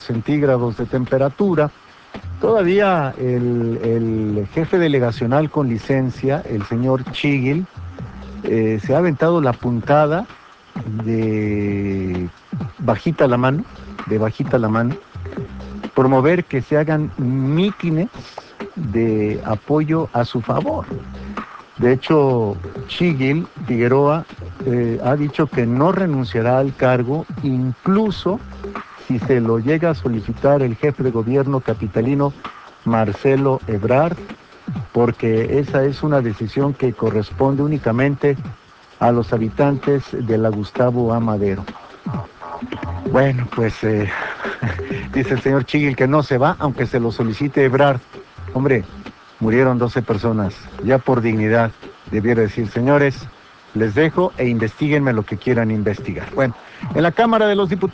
centígrados de temperatura. Todavía el jefe delegacional con licencia, el señor Chigil, se ha aventado la puntada de bajita la mano, promover que se hagan mítines de apoyo a su favor. De hecho, Chigil Figueroa ha dicho que no renunciará al cargo, incluso si se lo llega a solicitar el jefe de gobierno capitalino Marcelo Ebrard, porque esa es una decisión que corresponde únicamente a los habitantes de la Gustavo A. Madero. Bueno, pues dice el señor Chigil que no se va, aunque se lo solicite Ebrard. Hombre, murieron 12 personas, ya por dignidad debiera decir, señores, les dejo e investiguenme lo que quieran investigar. Bueno, en la Cámara de los Diputados